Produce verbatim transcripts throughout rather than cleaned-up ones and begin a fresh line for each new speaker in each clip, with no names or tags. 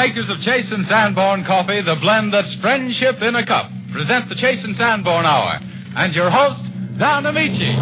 makers of Chase and Sanborn Coffee, the blend that's friendship in a cup, present the Chase and Sanborn Hour. And your host, Don Amici.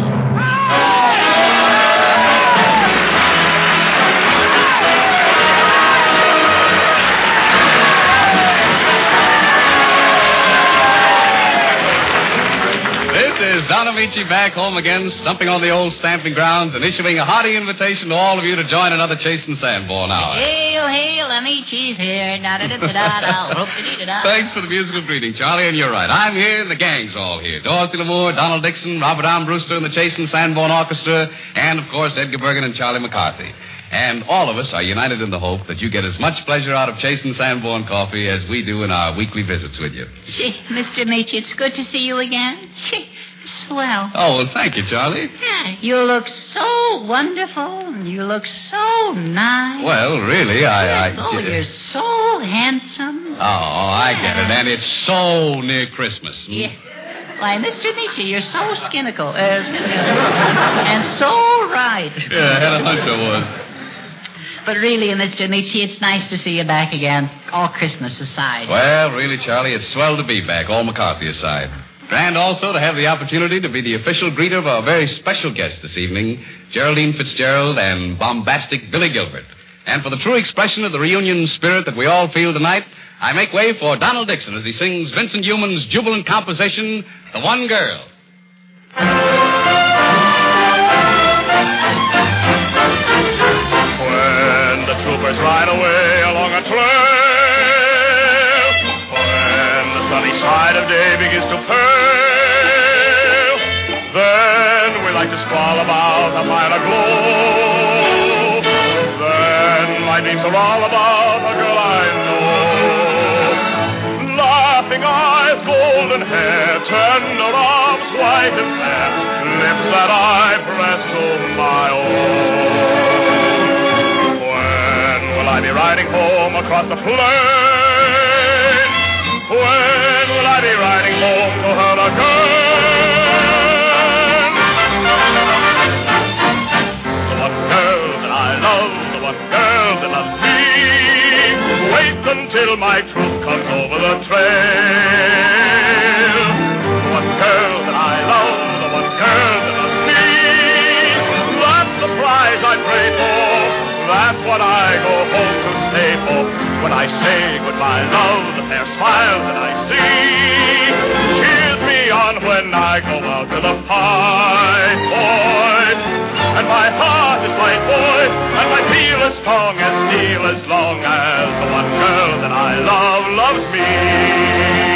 This is Don Amici back home again, stumping on the old stamping grounds and issuing a hearty invitation to all of you to join another Chase and Sanborn Hour.
Hail, hail, Amici's here. Da-da-da-da-da.
Thanks for the musical greeting, Charlie, and you're right. I'm here, and the gang's all here. Dorothy Lamour, Donald Dixon, Robert Armbruster, and the Chase and Sanborn Orchestra, and, of course, Edgar Bergen and Charlie McCarthy. And all of us are united in the hope that you get as much pleasure out of Chase and Sanborn Coffee as we do in our weekly visits with you.
Gee, Mister Amici, it's good to see you again. Gee, swell.
Oh, well, thank you, Charlie.
Yeah, you look so wonderful. You look so nice.
Well, really, I... I
oh, you're so handsome.
Oh, I get it. And it's so near Christmas. Hmm?
Yeah. Why, Mister Amici, you're so skinical. Uh, skinical. And so right.
Yeah, I had a hunch I was.
But really, Mister Amici, it's nice to see you back again, all Christmas aside.
Well, really, Charlie, it's swell to be back, all McCarthy aside. And also to have the opportunity to be the official greeter of our very special guest this evening, Geraldine Fitzgerald and bombastic Billy Gilbert. And for the true expression of the reunion spirit that we all feel tonight, I make way for Donald Dixon as he sings Vincent Youmans' jubilant composition, The One Girl.
Troopers ride away along a trail. When the sunny side of day begins to pale, then we like to squall about a mile aglow. Then my dreams are all about a girl I know. Laughing eyes, golden hair, tender arms, white and fair, lips that I press to my own. Will I be riding home across the plain? When will I be riding home to her again? The one girl that I love, the one girl that loves me. Wait until my truth comes over the trail. The one girl that I love, the one girl that loves me. That's the prize I pray for. That's what I go home to stay for. When I say goodbye, love, the fair smile that I see cheers me on when I go out to the fight, boys. And my heart is light, boys, and my feel as strong as steel as long as the one girl that I love loves me.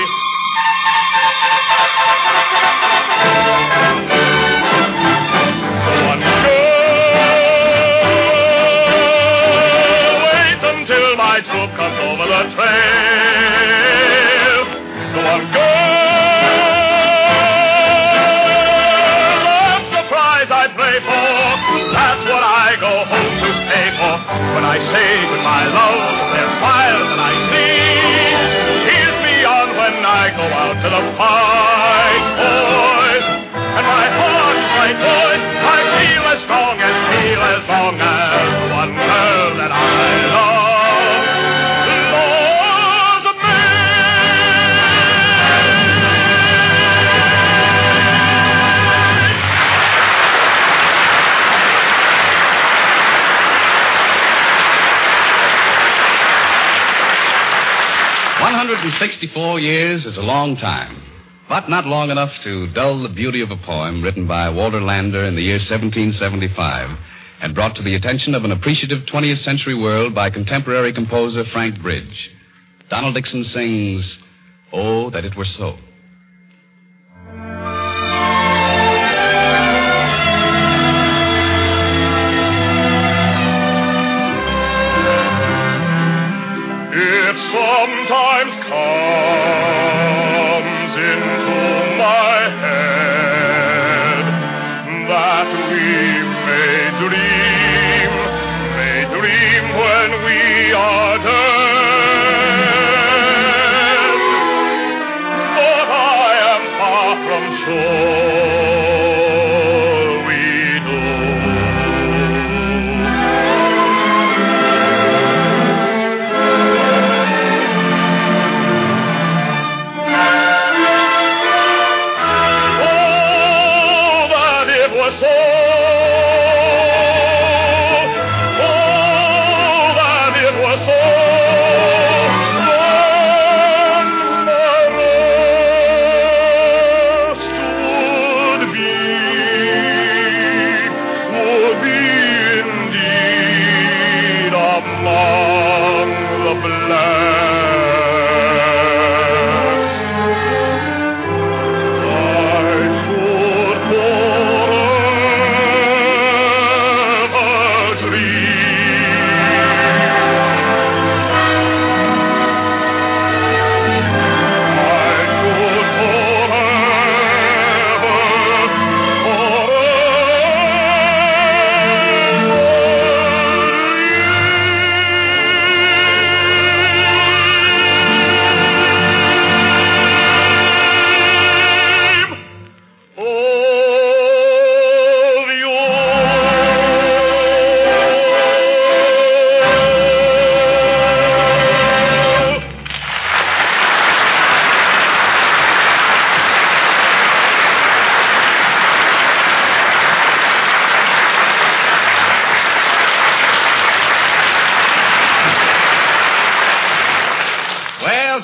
My troop comes over the trail. The one girl, that's the prize I play for. That's what I go home to stay for. When I say goodbye, love, their smile that I see cheers me on when I go out to the fight, boys. And my heart is right, boys. I feel as strong as feel as long as the one girl that I love.
one hundred sixty-four years is a long time, but not long enough to dull the beauty of a poem written by Walter Lander in the year seventeen seventy-five and brought to the attention of an appreciative twentieth century world by contemporary composer Frank Bridge. Donald Dixon sings, Oh, That It Were So.
It sometimes comes into my head that we may dream, may dream when we are dead. But I am far from sure we do.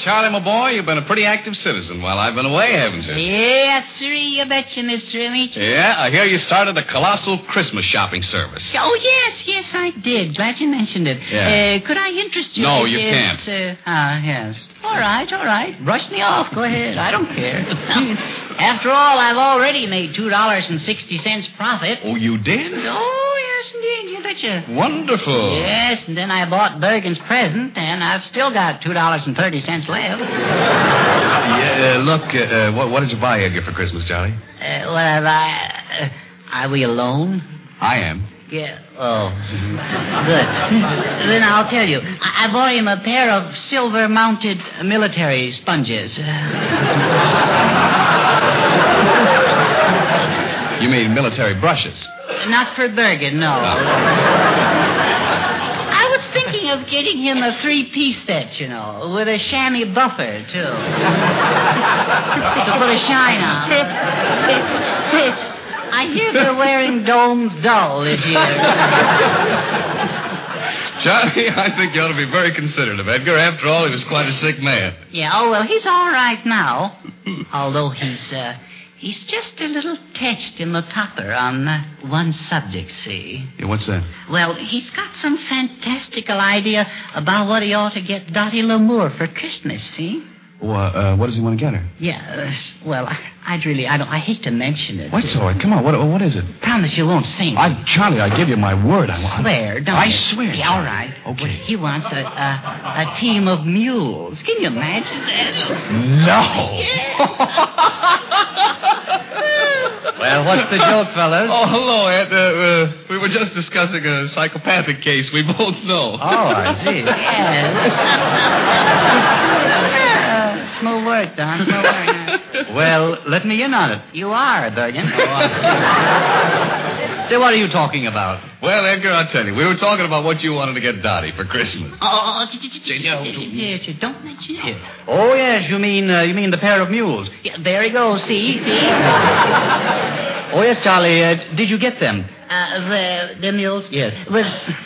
Charlie, my boy, you've been a pretty active citizen while I've been away, haven't you?
Yes, sir, you betcha, Mister Amici.
Yeah, I hear you started a colossal Christmas shopping service.
Oh, yes, yes, I did. Glad you mentioned it.
Yeah.
Uh, could I interest you?
No,
in
you
this,
can't.
Uh, ah, yes. All right, all right. Brush me off. Go ahead. I don't care. After all, I've already made two dollars and sixty cents profit.
Oh, you did?
Oh, yes, indeed. You betcha.
Wonderful.
Yes, and then I bought Bergen's present, and I've still got two dollars and thirty cents left.
Yeah, uh, look, uh, uh, what, what did you buy Edgar for Christmas, Charlie?
Uh, what have I... Uh, are we alone?
I am.
Yeah. Oh. Good. Then I'll tell you. I, I bought him a pair of silver-mounted military sponges.
You mean military brushes?
Not for Bergen, no. I was thinking of getting him a three-piece set, you know, with a chamois buffer, too. To put a shine on. I hear they're wearing domes dull this year.
Charlie, I think you ought to be very considerate of Edgar. After all, he was quite a sick man.
Yeah, oh, well, he's all right now. Although he's, uh, he's just a little touched in the topper on uh, one subject, see?
Yeah, what's that?
Well, he's got some fantastical idea about what he ought to get Dottie Lamour for Christmas, see?
Well, uh, what does he want to get her?
Yeah, uh, well, I, I'd really, I don't, I hate to mention it.
What's all right? Come on, what, what is it?
Promise you won't sing.
I, Charlie, I give you my word. I want.
Swear, don't
I
you?
swear.
Yeah, all right.
Okay.
Well, he wants a, a a team of mules. Can you imagine that?
No.
Well, what's the joke, fellas?
Oh, hello, Ed. Uh, uh, we were just discussing a psychopathic case we both know.
Oh, I see.
Yes. Smooth work, Don. Smooth work.
Well, let me in on it.
You are, Bergen.
Oh, I- Say, what are you talking about?
Well, Edgar, I'll tell you. We were talking about what you wanted to get Dottie for Christmas.
Oh, don't mention it.
Oh, yes, you mean uh, you mean the pair of mules.
Yeah, there he goes. See, see.
Oh, yes, Charlie. Uh, did you get them?
Uh, the the mules.
Yes.
Was.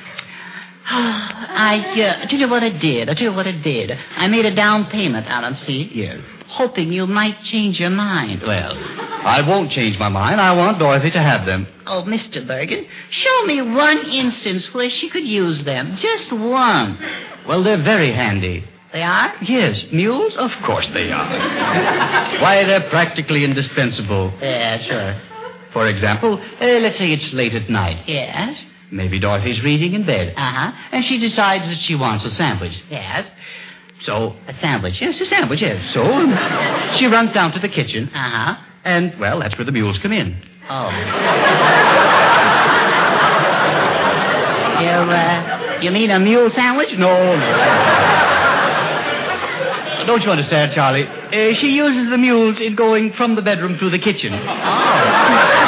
I uh, tell you what I did. I tell you what I did. I made a down payment on them. See.
Yes.
Hoping you might change your mind.
Well, I won't change my mind. I want Dorothy to have them.
Oh, Mister Bergen, show me one instance where she could use them. Just one.
Well, they're very handy.
They are?
Yes, mules? Of course they are. Why, they're practically indispensable.
Yeah, sure.
For example, uh, let's say it's late at night.
Yes?
Maybe Dorothy's reading in bed.
Uh-huh.
And she decides that she wants a sandwich.
Yes?
So,
A sandwich.
yes, a sandwich, yes. So, um, she runs down to the kitchen.
Uh-huh.
And, well, that's where the mules come in.
Oh. you, uh, you mean a mule sandwich?
No, no. Don't you understand, Charlie? Uh, she uses the mules in going from the bedroom to the kitchen.
Oh.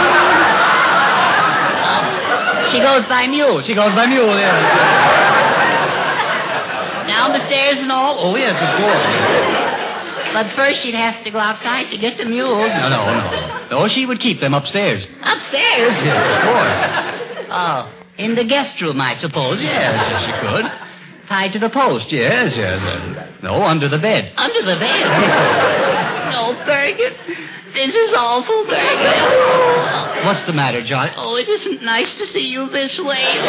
She goes by mule.
She goes by mule, yes.
Down the stairs and all?
Oh, yes, of course.
But first she'd have to go outside to get the mules.
No, no, no. No, she would keep them upstairs.
Upstairs?
Yes, of course.
Oh, in the guest room, I suppose.
Yes, yes, she could.
Tied to the post.
Yes, yes. Uh, no, under the bed.
Under the bed? No, Bergen. This is awful, Bergen.
What's the matter, Johnny?
Oh, it isn't nice to see you this way.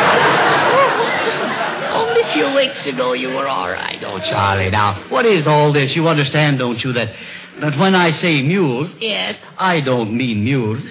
Only a few weeks ago you were all right.
Oh, Charlie, now, what is all this? You understand, don't you, that, that when I say mules,
Yes.
I don't mean mules.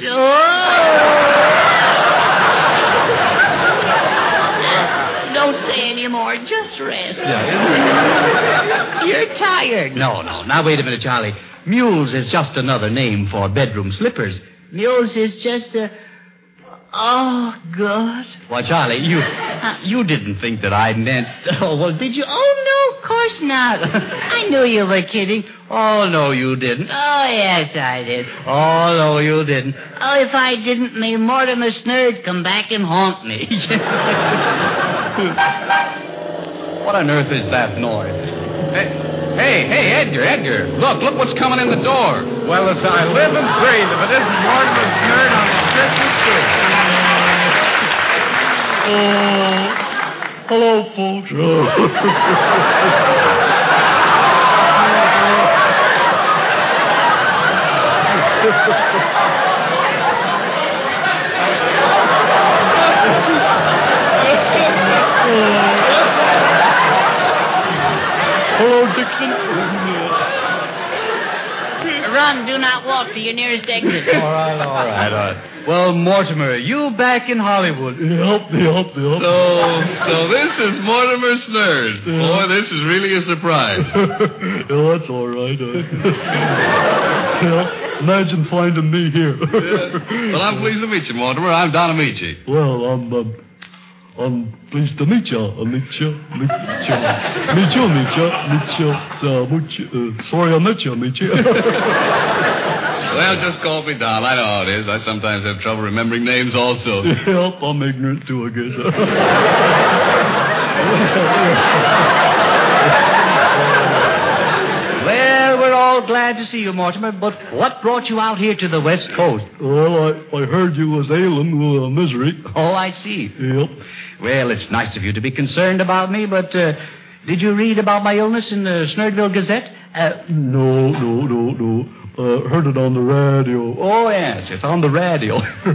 Don't say any more. Just rest.
Yeah.
You're tired.
No, no. Now, wait a minute, Charlie. Mules is just another name for bedroom slippers.
Mules is just a... Oh, good.
Why, Charlie, you you didn't think that I meant...
Oh, well, did you? Oh, no, of course not. I knew you were kidding.
Oh, no, you didn't.
Oh, yes, I did.
Oh, no, you didn't.
Oh, if I didn't, may Mortimer Snurd come back and haunt me.
What on earth is that noise?
Hey, hey, hey, Edgar, Edgar. Look, look what's coming in the door.
Well, as I live and breathe, if it isn't Mortimer Snurd on his Christmas tree.
Oh, hello, folks.
Hello, Dixon.
Run, do not walk to your nearest exit.
All right, all right, all right. Well, Mortimer, you back in Hollywood.
Yep, yep, yep.
So, so this is Mortimer Snerd. Boy, this is really a surprise.
Yeah, that's all right. Uh, yeah, imagine finding me here.
Yeah. Well, I'm pleased to meet you, Mortimer. I'm Don Amici.
Well, I'm, um, I'm pleased to meet you. Uh, meet you, meet you, meet you, meet you, meet you. Uh, meet you. Uh, sorry, I met you, meet you.
Well, just call me Don. I know how it is. I sometimes have trouble remembering names also.
Yep, I'm ignorant too, I guess.
Well, we're all glad to see you, Mortimer, but what brought you out here to the West Coast?
Well, I, I heard you was ailing with uh, misery.
Oh, I see.
Yep.
Well, it's nice of you to be concerned about me, but uh, did you read about my illness in the Snerdville Gazette? Uh,
No, no, no, no. Uh, heard it on the radio.
oh, yes, it's on the radio.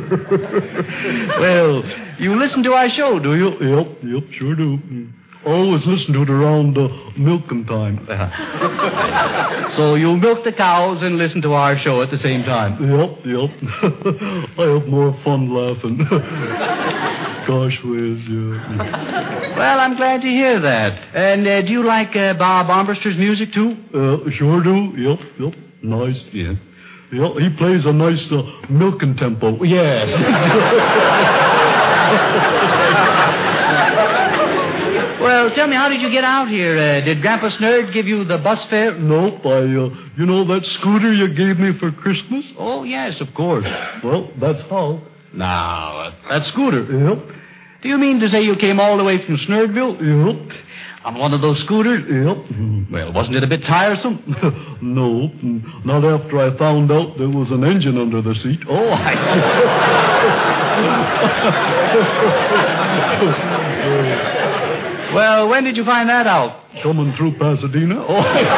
Well, you listen to our show, do you?
Yep, yep, sure do. Mm. Always listen to it around uh, milking time.
So you milk the cows and listen to our show at the same time.
Yep, yep. I have more fun laughing. Gosh whiz, yeah.
Well, I'm glad to hear that. And uh, do you like uh, Bob Armbruster's music, too?
Uh, sure do. Yep, yep. Nice.
Yeah.
Yep, he plays a nice uh, milking tempo.
Yes. Well, tell me, how did you get out here? Uh, did Grandpa Snerd give you the bus fare?
Nope, I, uh, you know that scooter you gave me for Christmas?
Oh, yes, of course.
Well, that's how.
Now, uh, that scooter.
Yep,
Do you mean to say you came all the way from Snerdville?
yep,
On one of those scooters?
yep.
Well, wasn't it a bit tiresome?
No, not after I found out there was an engine under the seat.
Oh, I see. Well, when did you find that out?
Coming through Pasadena.
Oh.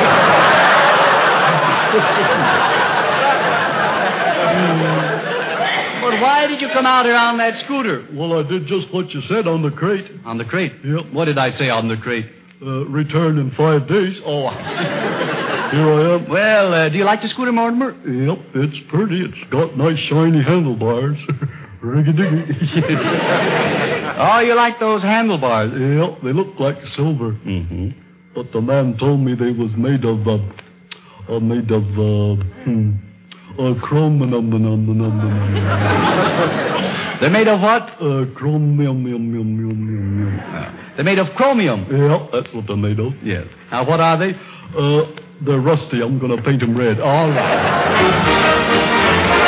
But why did you come out here on that scooter?
Well, I did just what you said on the crate.
On the crate?
Yep.
What did I say on the crate?
Uh, return in five days.
Oh,
Here I am.
well, uh, do you like the scooter, Mortimer?
Yep, it's pretty. It's got nice shiny handlebars. Riggy-diggy.
Oh, you like those handlebars?
Yep, they look like silver.
Mm-hmm.
But the man told me they was made of, uh, uh made of, uh, hmm, uh, chromium, num, num, num, num, num.
They're made of what?
Uh, chromium, yum, yum, yum, yum, yum.
They're made of chromium.
Yep, that's what they're made of.
Yes. Now, what are they?
Uh, they're rusty. I'm going to paint them red.
All right.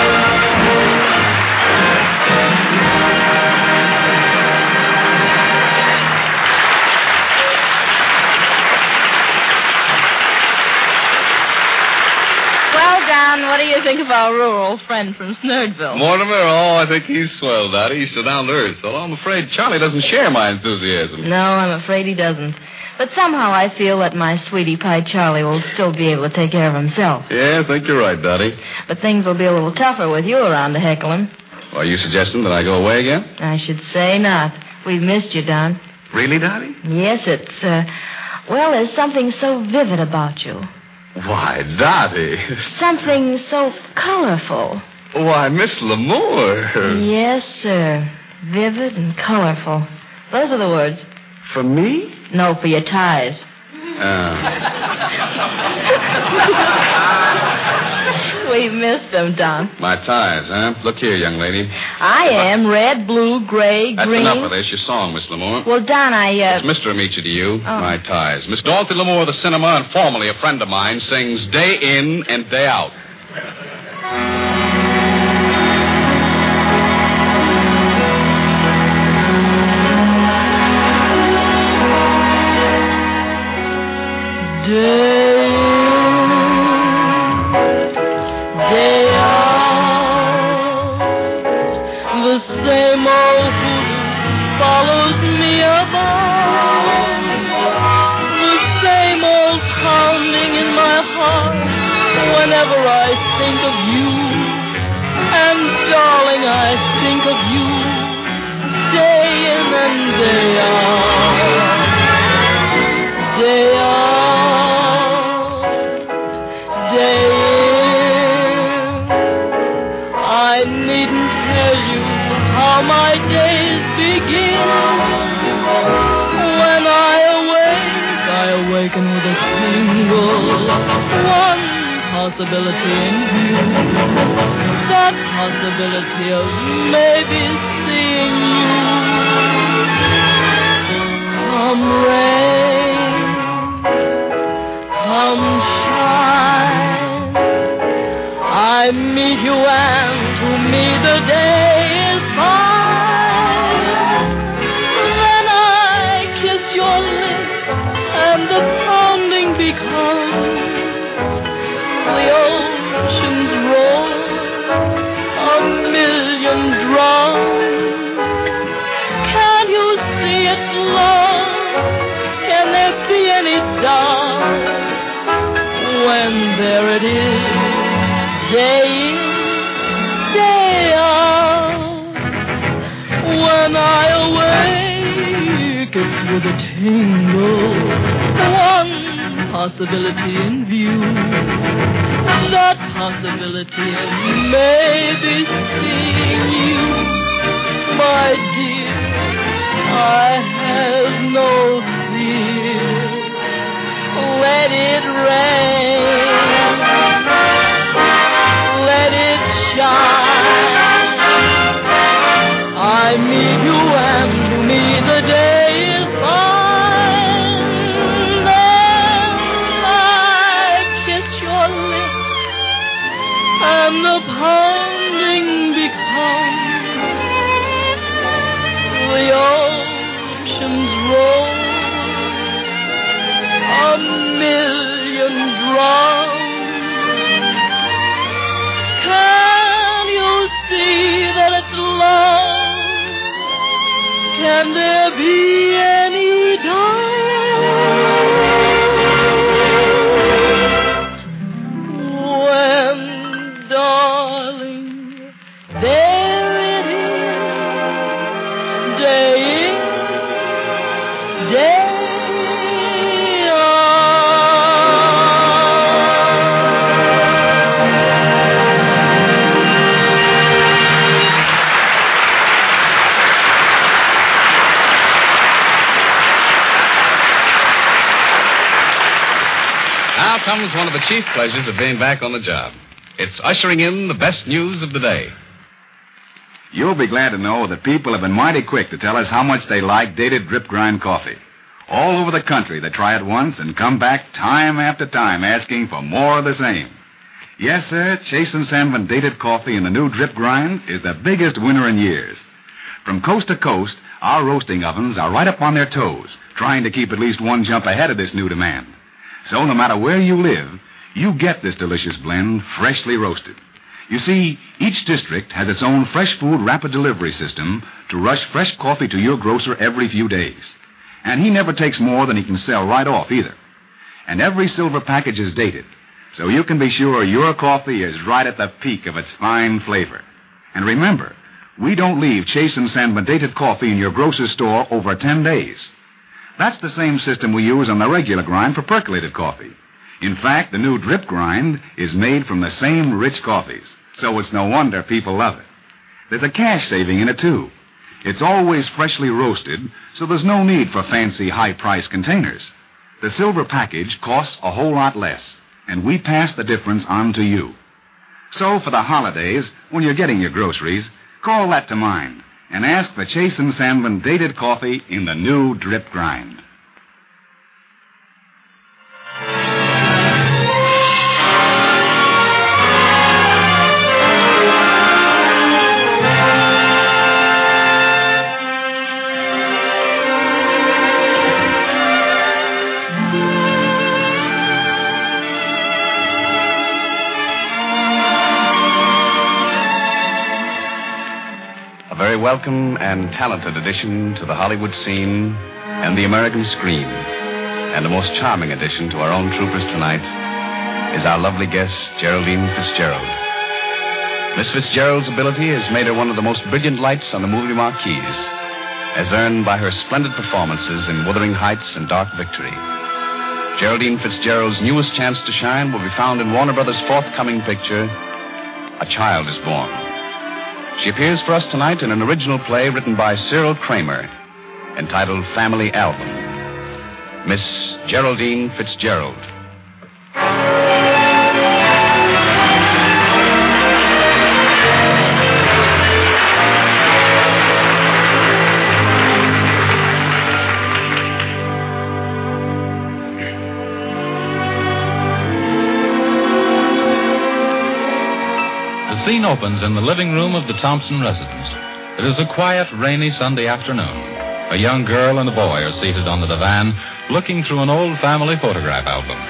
What do you think of our rural friend from Snerdville?
Mortimer, oh, I think he's swell, Dottie. He's so down to earth. Although I'm afraid Charlie doesn't share my enthusiasm.
No, I'm afraid he doesn't. But somehow I feel that my sweetie pie Charlie will still be able to take care of himself.
Yeah, I think you're right, Dottie.
But things will be a little tougher with you around to heckle him.
Are you suggesting that I go away again?
I should say not. We've missed you, Don.
Really, Dottie?
Yes, it's, uh, well, there's something so vivid about you.
Why, Dottie.
Something so colorful.
Why, Miss L'Amour.
Yes, sir. Vivid and colorful. Those are the words.
For me?
No, for your ties.
Oh.
We missed them, Don.
My ties, huh? Look here, young lady.
I am red, blue, gray,
That's
green.
enough of this. Your song, Miss L'Amour.
Well, Don, I, uh...
It's Mister Amici to you.
Oh.
My ties. Miss Dorothy L'Amour of the cinema and formerly a friend of mine sings day in and day out.
Day in, day out, the same old hoodoo follows me about. The same old pounding in my heart whenever I think of you.
how my days begin. When I awake, I awaken with a single one possibility in view. That possibility of maybe seeing you. Come rain, come shine, I meet you and to me the day is fine. Then I kiss your lips and the pounding becomes. The oceans roar a million drums. Can you see it's love? Can there be any doubt? When there it is, day in, day out. When I awake, it's with a tingle. One possibility in view. That possibility of maybe seeing you. My dear, I have no fear. Let it rain. Let it shine. I meet you and to me the day is fine. Then I kiss your lips and the pounding becomes. The oceans roll a million drums. Can you see that it's love? Can there be any doubt? When, darling, there it is, day in, day
Now comes one of the chief pleasures of being back on the job. It's ushering in the best news of the day.
You'll be glad to know that people have been mighty quick to tell us how much they like dated drip grind coffee. All over the country, they try it once and come back time after time asking for more of the same. Yes, sir, Chase and Sandman dated coffee in the new drip grind is the biggest winner in years. From coast to coast, our roasting ovens are right up on their toes, trying to keep at least one jump ahead of this new demand. So no matter where you live, you get this delicious blend freshly roasted. You see, each district has its own fresh food rapid delivery system to rush fresh coffee to your grocer every few days. And he never takes more than he can sell right off either. And every silver package is dated, so you can be sure your coffee is right at the peak of its fine flavor. And remember, we don't leave Chase and Sandman dated coffee in your grocer's store over ten days. That's the same system we use on the regular grind for percolated coffee. In fact, the new drip grind is made from the same rich coffees, so it's no wonder people love it. There's a cash saving in it, too. It's always freshly roasted, so there's no need for fancy high-priced containers. The silver package costs a whole lot less, and we pass the difference on to you. So for the holidays, when you're getting your groceries, call that to mind and ask for Chase and Sandman dated coffee in the new drip grind.
Very welcome and talented addition to the Hollywood scene and the American screen, and a most charming addition to our own troopers tonight, is our lovely guest, Geraldine Fitzgerald. Miss Fitzgerald's ability has made her one of the most brilliant lights on the movie marquees, as earned by her splendid performances in Wuthering Heights and Dark Victory. Geraldine Fitzgerald's newest chance to shine will be found in Warner Brothers' forthcoming picture, A Child is Born. She appears for us tonight in an original play written by Cyril Kramer, entitled Family Album. Miss Geraldine Fitzgerald.
The scene opens in the living room of the Thompson residence. It is a quiet, rainy Sunday afternoon. A young girl and a boy are seated on the divan, looking through an old family photograph album.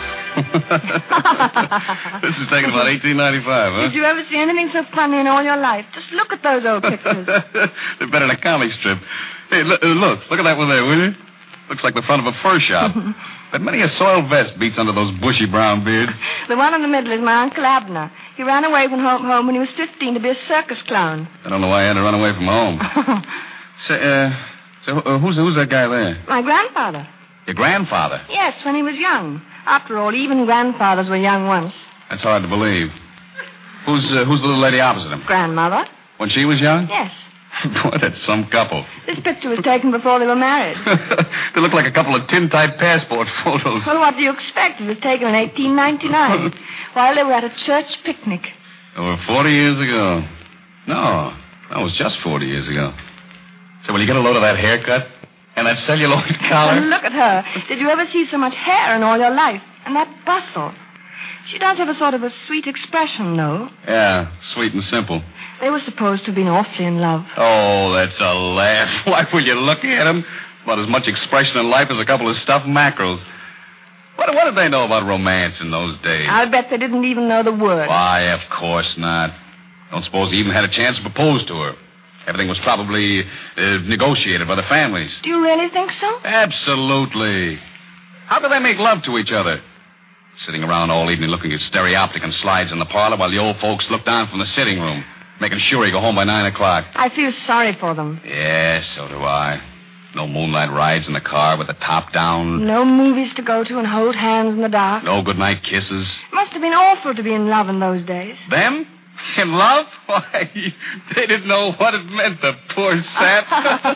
This is taken about eighteen ninety-five, huh?
Did you ever see anything so funny in all your life? Just look at those old pictures.
They're better than a comic strip. Hey, look, look, look at that one there, will you? Looks like the front of a fur shop. But many a soiled vest beats under those bushy brown beards.
The one in the middle is my Uncle Abner. He ran away from home, home when he was fifteen to be a circus clown.
I don't know why I had to run away from home. Say, uh... So, uh, who's, who's that guy there?
My grandfather.
Your grandfather?
Yes, when he was young. After all, even grandfathers were young once.
That's hard to believe. Who's uh, who's the little lady opposite him?
Grandmother.
When she was young?
Yes.
Boy, that's some couple.
This picture was taken before they were married.
They look like a couple of tin-type passport photos.
Well, what do you expect? It was taken in eighteen ninety-nine while they were at a church picnic.
Over forty years ago. No, that was just forty years ago. So will you get a load of that haircut? And that celluloid collar?
And look at her. Did you ever see so much hair in all your life? And that bustle. She does have a sort of a sweet expression, though.
Yeah, sweet and simple.
They were supposed to have been awfully in love.
Oh, that's a laugh. Why, will you look at them? About as much expression in life as a couple of stuffed mackerels. What, what did they know about romance in those days?
I bet they didn't even know the word.
Why, of course not. Don't suppose he even had a chance to propose to her. Everything was probably uh, negotiated by the families.
Do you really think so?
Absolutely. How could they make love to each other? Sitting around all evening looking at stereoptic and slides in the parlor while the old folks look down from the sitting room, making sure he go home by nine o'clock.
I feel sorry for them.
Yes, so do I. No moonlight rides in the car with the top down.
No movies to go to and hold hands in the dark.
No goodnight kisses.
Must have been awful to be in love in those days.
Them? In love? Why, they didn't know what it meant, the poor sap.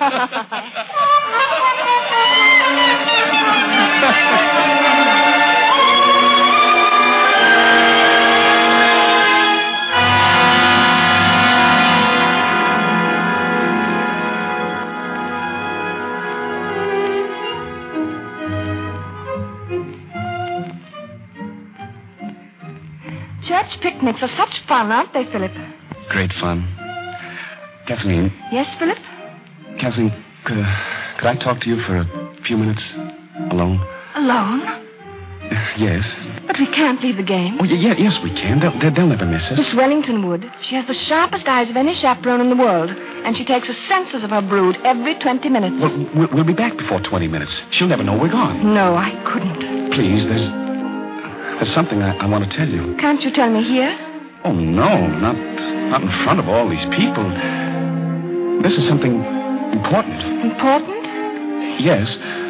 Church picnics are such fun, aren't they, Philip?
Great fun. Kathleen.
Yes, Philip?
Kathleen, could, uh, could I talk to you for a few minutes alone?
Alone?
Uh, yes.
But we can't leave the game.
Oh, yeah, yes, we can. They'll, they'll, they'll never miss us.
Miss Wellington would. She has the sharpest eyes of any chaperone in the world, and she takes a census of her brood every twenty minutes.
Well, we'll, we'll be back before twenty minutes. She'll never know we're gone.
No, I couldn't.
Please, there's... There's something I, I want to tell you.
Can't you tell me here?
Oh, no, not, not in front of all these people. This is something important.
Important?
Yes.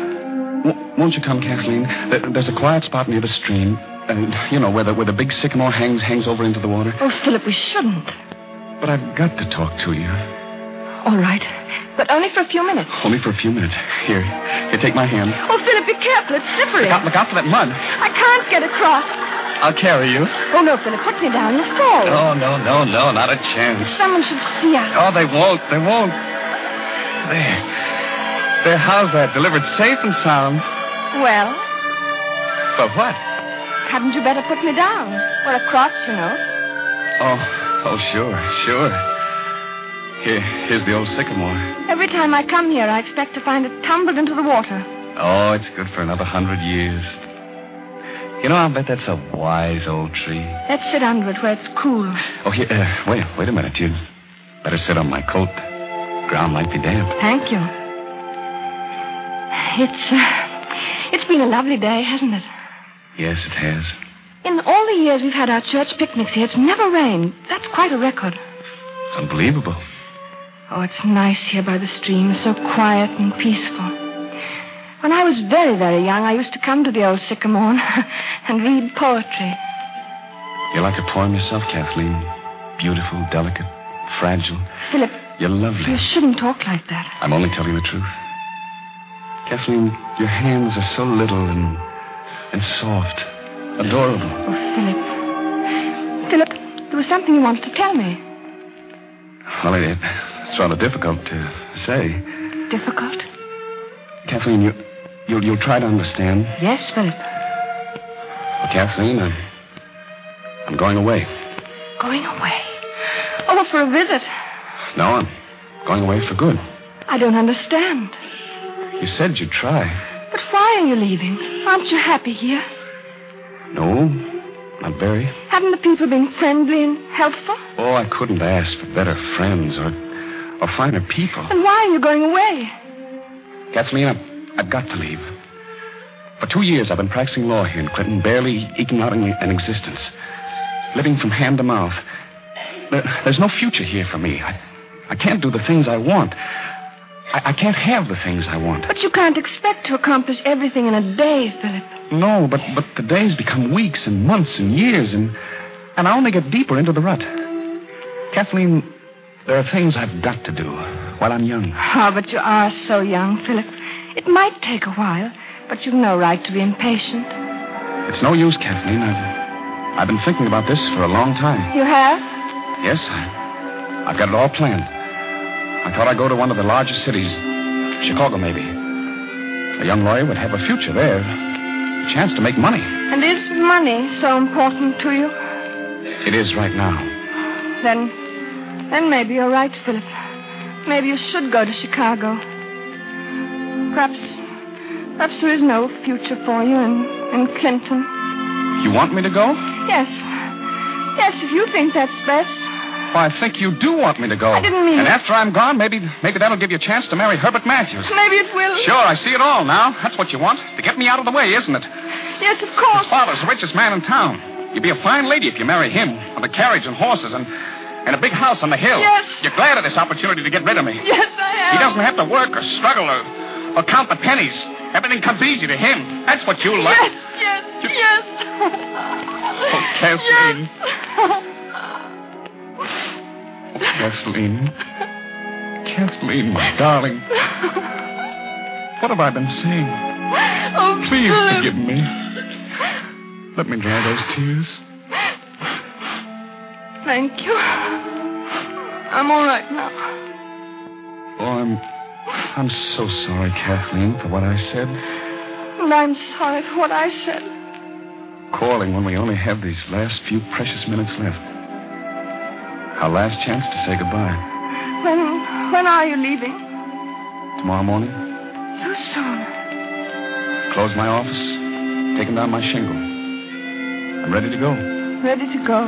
W- won't you come, Kathleen? There, there's a quiet spot near the stream. Uh, you know, where the, where the big sycamore hangs hangs over into the water.
Oh, Philip, we shouldn't.
But I've got to talk to you.
All right. But only for a few minutes.
Only for a few minutes. Here. Here, take my hand.
Oh, Philip, be careful. It's slippery.
Look out, look out for that mud.
I can't get across.
I'll carry you.
Oh, no, Philip, put me down. You'll fall.
Oh, no, no, no, not a chance.
Someone should see us.
Oh, they won't. They won't. There. There, how's that? Delivered safe and sound.
Well?
But what?
Hadn't you better put me down? We're across, you know.
Oh, oh, sure, sure. Here, here's the old sycamore.
Every time I come here, I expect to find it tumbled into the water.
Oh, it's good for another hundred years. You know, I'll bet that's a wise old tree.
Let's sit under it where it's cool.
Oh, here, uh, wait, wait a minute. You'd better sit on my coat. Ground might be damp.
Thank you. It's, uh, it's been a lovely day, hasn't it?
Yes, it has.
In all the years we've had our church picnics here, it's never rained. That's quite a record.
It's unbelievable.
Oh, it's nice here by the stream, so quiet and peaceful. When I was very, very young, I used to come to the old sycamore and read poetry.
You like a poem yourself, Kathleen? Beautiful, delicate,
fragile.
Philip.
You're lovely.
You shouldn't talk like that.
I'm only telling the truth. Kathleen, your hands are so little and and soft. Adorable.
Oh, Philip. Philip, there was something you wanted to tell me.
Well, it, it's rather difficult to say.
Difficult?
Kathleen, you, you'll, you'll try to understand.
Yes, Philip.
Well, Kathleen, I'm, I'm going away.
Going away? Oh, for a visit.
No, I'm going away for good.
I don't understand.
You said you'd try.
But why are you leaving? Aren't you happy here?
No, not very.
Haven't the people been friendly and helpful?
Oh, I couldn't ask for better friends or, or finer people.
And why are you going away?
Kathleen, I've, I've got to leave. For two years, I've been practicing law here in Clinton, barely eking out an, an existence. Living from hand to mouth. There, there's no future here for me. I, I can't do the things I want. I, I can't have the things I want.
But you can't expect to accomplish everything in a day, Philip.
No, but, but the days become weeks and months and years, and, and I only get deeper into the rut. Kathleen, there are things I've got to do while I'm young.
Oh, but you are so young, Philip. It might take a while, but you've no right to be impatient.
It's no use, Kathleen. I've, I've been thinking about this for a long time.
You have?
Yes, I, I've got it all planned. I thought I'd go to one of the largest cities, Chicago, maybe. A young lawyer would have a future there, a chance to make money.
And is money so important to you?
It is right now.
Then, then maybe you're right, Philip. Maybe you should go to Chicago. Perhaps, perhaps there is no future for you in, in Clinton.
You want me to go?
Yes. Yes, if you think that's best.
Well, I think you do want me to go.
I didn't mean
And
it.
after I'm gone, maybe maybe that'll give you a chance to marry Herbert Matthews.
Maybe it will.
Sure, I see it all now. That's what you want. To get me out of the way, isn't it?
Yes, of course.
His father's the richest man in town. You'd be a fine lady if you marry him. With a carriage and horses and, and a big house on the hill.
Yes.
You're glad of this opportunity to get rid of me.
Yes, I am.
He doesn't have to work or struggle or, or count the pennies. Everything comes easy to him. That's what you like.
Yes, yes,
You-
yes.
Oh, Kathleen.
Yes.
Oh, Kathleen. Kathleen, my darling. What have I been saying?
Oh,
Please
Philip.
forgive me. Let me dry those tears.
Thank you. I'm all right now.
Oh, I'm... I'm so sorry, Kathleen, for what I said.
And I'm sorry for what I said.
Calling when we only have these last few precious minutes left. Our last chance to say goodbye.
When, when are you leaving?
Tomorrow morning,
So soon.
close my office, taking down my shingle. I'm ready to go.
Ready to go.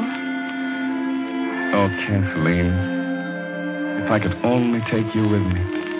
Oh, Kathleen, if I could only take you with me.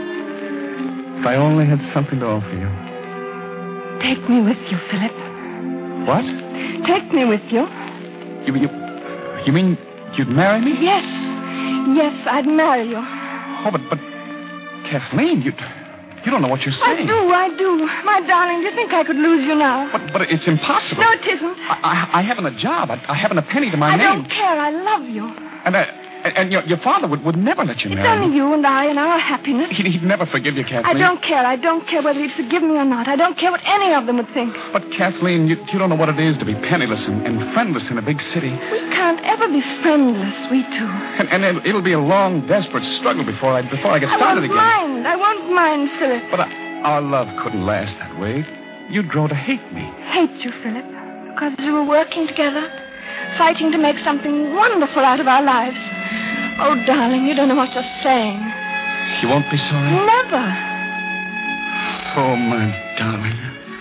If I only had something to offer you.
Take me with you, Philip.
What?
Take me with you.
You, you, you mean you'd marry me?
Yes. Yes, I'd marry you.
Oh, but, but, Kathleen, you, you don't know what you're
I
saying.
do, I do. My darling, do you think I could lose you now?
But, but it's impossible.
No, it isn't.
I, I, I haven't a job. I, I haven't a penny to my
I
name.
don't care. I love you.
And, uh, and your, your father would, would never let you
It's
marry
only
me.
you and I and our happiness.
He'd, he'd never forgive you, Kathleen.
I don't care. I don't care whether he'd forgive me or not. I don't care what any of them would think.
But, Kathleen, you, you don't know what it is to be penniless and, and friendless in a big city.
We can't ever be friendless, we two.
And, and it'll, it'll be a long, desperate struggle before I before I get
I
started
won't
again.
mind. I won't mind, Philip.
But uh, our love couldn't last that way. You'd grow to hate me.
Hate you, Philip, because we were working together, fighting to make something wonderful out of our lives. Oh, darling, you don't know what you're saying.
You won't be sorry?
Never.
Oh, my darling.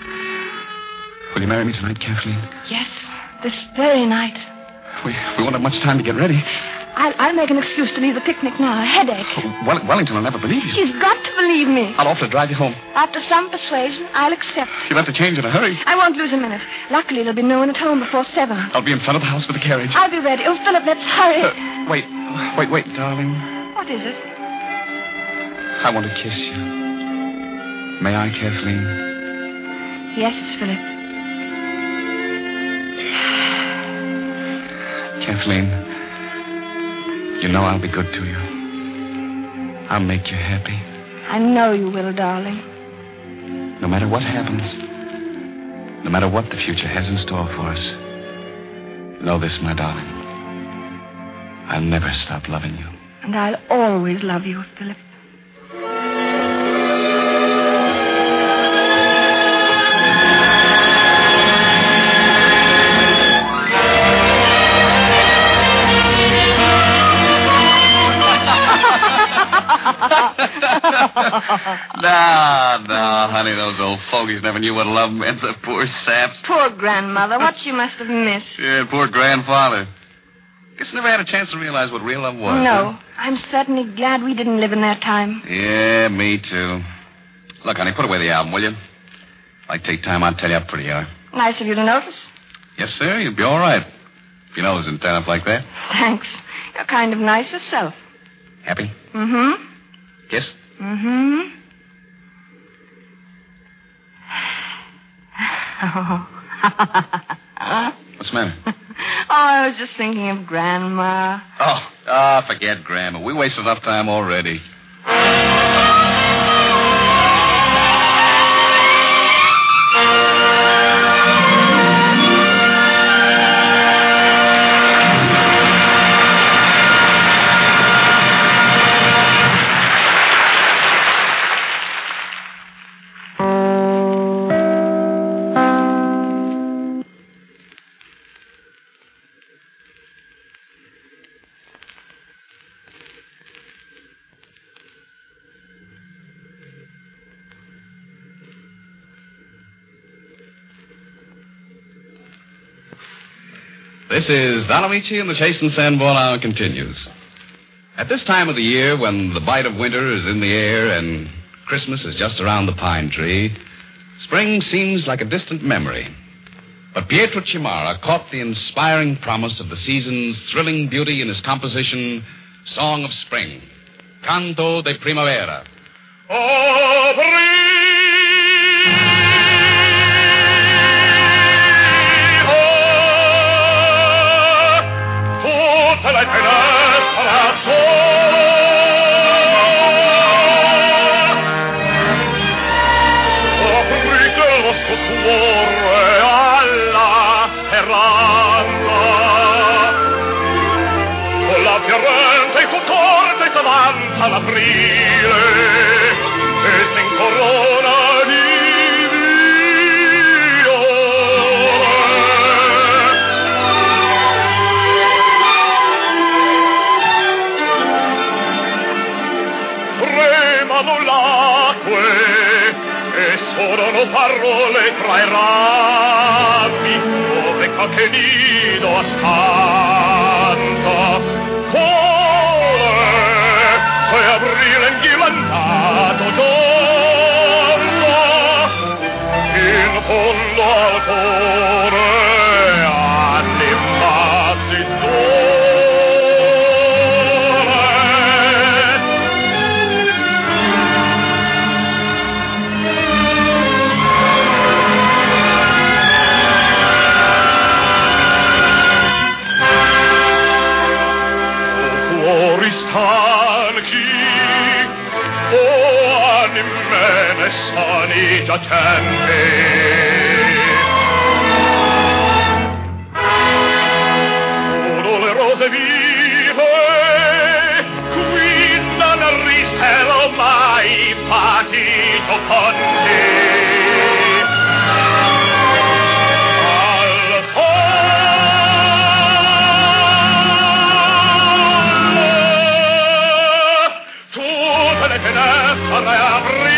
Will you marry me tonight, Kathleen?
Yes, this very night.
We, we won't have much time to get ready.
I'll, I'll make an excuse to leave the picnic now. A headache.
Oh, well, Wellington will never believe you.
She's got to believe me.
I'll offer to drive you home.
After some persuasion, I'll accept.
You'll have to change in a hurry.
I won't lose a minute. Luckily, there'll be no one at home before seven.
I'll be in front of the house with the carriage.
I'll be ready. Oh, Philip, let's hurry.
Uh, wait, wait, wait, darling.
What is it?
I want to kiss you. May I, Kathleen?
Yes, Philip.
Kathleen, You know I'll be good to you. I'll make you happy.
I know you will, darling.
No matter what happens, no matter what the future has in store for us, know this, my darling. I'll never stop loving you.
And I'll always love you, Philip.
No, no, honey, those old fogies never knew what love meant. The poor saps.
Poor grandmother, what she must have missed.
Yeah, poor grandfather. Guess never had a chance to realize what real love was.
No,
huh?
I'm certainly glad we didn't live in their time.
Yeah, me too. Look, honey, put away the album, will you? If I take time, I'll tell you how pretty you are.
Nice of you to notice.
Yes, sir, you'll be all right. If your nose isn't tied up like that.
Thanks. You're kind of nice yourself.
Happy?
Mm-hmm.
Kiss?
Mm-hmm. Oh.
What's the matter?
Oh, I was just thinking of Grandma.
Oh, ah, oh, forget Grandma. We wasted enough time already. This is Don Amici, and the Chase and Sanborn Hour continues. At this time of the year, when the bite of winter is in the air and Christmas is just around the pine tree, spring seems like a distant memory. But Pietro Cimara caught the inspiring promise of the season's thrilling beauty in his composition, Song of Spring, Canto de Primavera.
Oh, la finestra aprite il vostro cuore alla speranza, con la fiorente e contorta e t'avanza l'aprile e si incorona di sono parole tra i rami dove che nido ascanta cuore se aprile inghilandato giorno in fondo al cuore animati d'ore. Sani già tempi sono le rose vive qui non ristelo mai fatti giocondi al collo tutte le finestre apri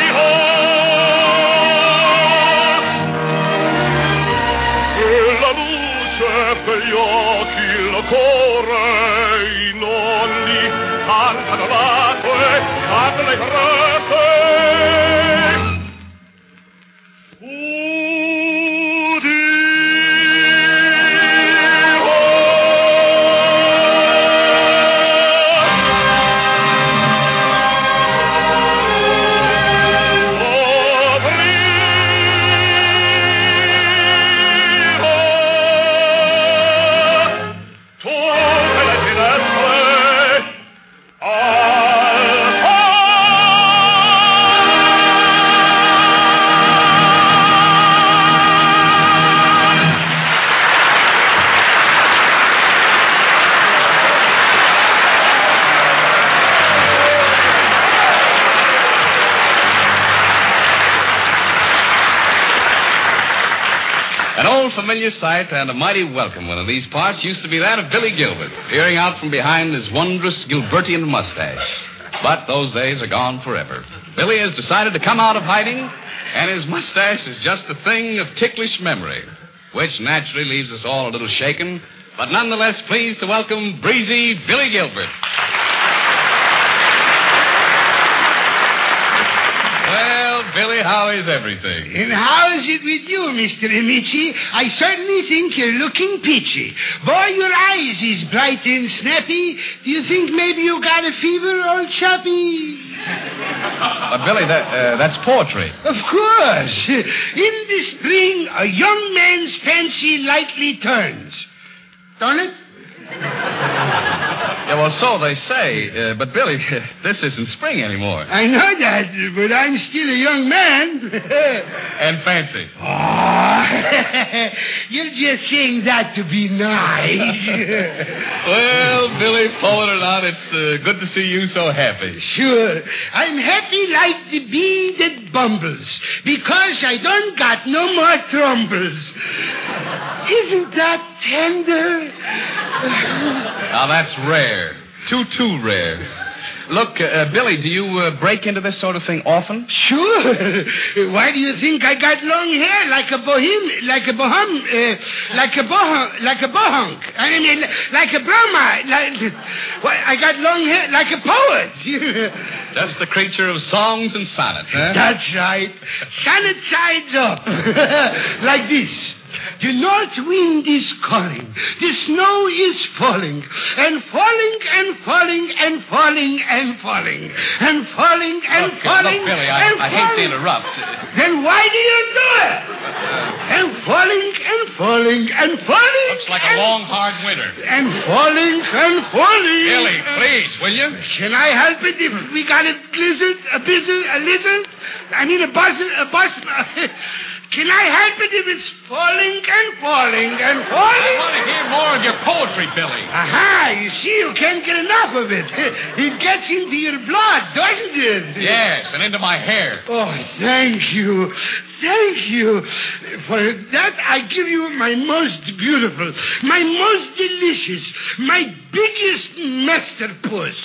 gli occhi, il cuore, i nonni cantano l'acque, cantano le crepe. Tutte le finestre
familiar sight and a mighty welcome one of these parts used to be that of Billy Gilbert, peering out from behind his wondrous Gilbertian mustache. But those days are gone forever. Billy has decided to come out of hiding, and his mustache is just a thing of ticklish memory, which naturally leaves us all a little shaken, but nonetheless pleased to welcome breezy Billy Gilbert. Well, Billy, how is everything?
And how is it with you, Mister Amici? I certainly think you're looking peachy. Boy, your eyes is bright and snappy. Do you think maybe you got a fever, old chappy?
But, Billy, that, uh, that's poetry.
Of course. In the spring, a young man's fancy lightly turns. Don't it?
Yeah, well, so they say. Uh, but, Billy, this isn't spring anymore.
I know that, but I'm still a young man.
And fancy.
Oh, you're just saying that to be nice.
Well, Billy, pull it or not, it's uh, good to see you so happy.
Sure. I'm happy like the bee that bumbles, because I don't got no more trumbles. Isn't that tender?
Now, that's rare. Too, too rare. Look, uh, Billy, do you uh, break into this sort of thing often?
Sure. Why do you think I got long hair like a bohem, like a bohem, uh, like a bohem, like a bohunk? I mean, like a bromide. Like, well, I got long hair like a poet.
Just a creature of songs and sonnets, huh?
That's right. Sonnet sides up, like this. The north wind is calling. The snow is falling. And falling and falling and falling and falling. And falling and
look,
falling.
Look, Billy, I,
and
I
falling.
hate to interrupt.
Then why do you do it? And falling and falling and falling.
Looks like
and,
a long, hard winter.
And falling and falling.
Billy, please, will you?
Can I help it if we got a blizzard, a blizzard, a lizard? I mean a buzzard, a bus... Can I help it if it's falling and falling and falling?
I want to hear more of your poetry, Billy.
Aha, you see, you can't get enough of it. It gets into your blood, doesn't it?
Yes, and into my hair.
Oh, thank you. Thank you. For that, I give you my most beautiful, my most delicious, my biggest masterpiece.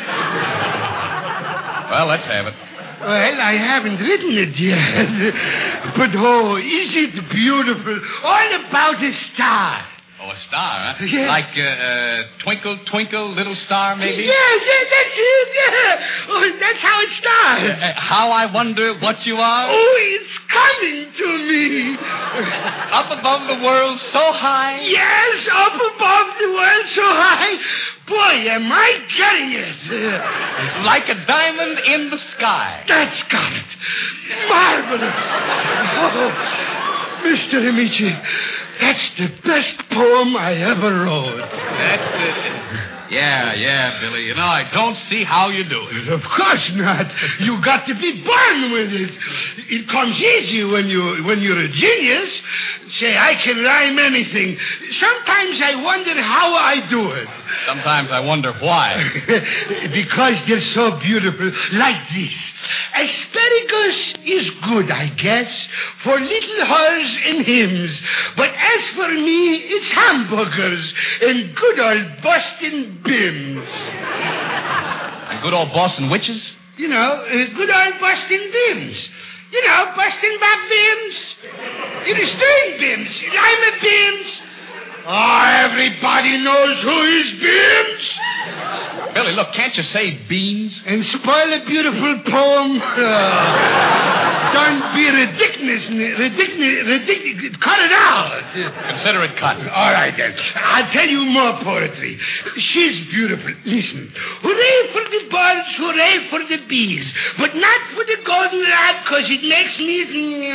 Well, let's have it.
Well, I haven't written it yet. But, oh, is it beautiful? All about a star.
Oh, a star, huh?
Yeah.
Like uh, uh, Twinkle, Twinkle, Little Star, maybe?
Yeah, yeah, that's it, yeah. Oh, that's how it starts.
Uh, how I wonder what you are?
Oh, it's coming to me.
Up above the world so high?
Yes, up above the world so high. Boy, am I getting it.
Like a diamond in the sky.
That's got it. Marvelous. Oh, Mister Amici, that's the best poem I ever wrote.
That's it. Yeah, yeah, Billy. You know, I don't see how you do it.
Of course not. You got to be born with it. It comes easy when you when you're a genius. Say, I can rhyme anything. Sometimes I wonder how I do it.
Sometimes I wonder why.
Because they're so beautiful. Like this. Asparagus is good, I guess, for little hers and hims. But as for me, it's hamburgers and good old Boston bims.
And good old Boston witches?
You know, uh, good old Boston bims. You know, Boston back bims. You're a string bims. I'm a bims. Oh, everybody knows who is bims.
Billy, look, can't you say beans?
And spoil a beautiful poem? Uh, don't be ridiculous. Ridiculous. Ridiculous. Cut it out.
Consider it cut.
All right, then. I'll tell you more poetry. She's beautiful. Listen. Hooray for the birds, hooray for the bees. But not for the goldenrod, because it makes me...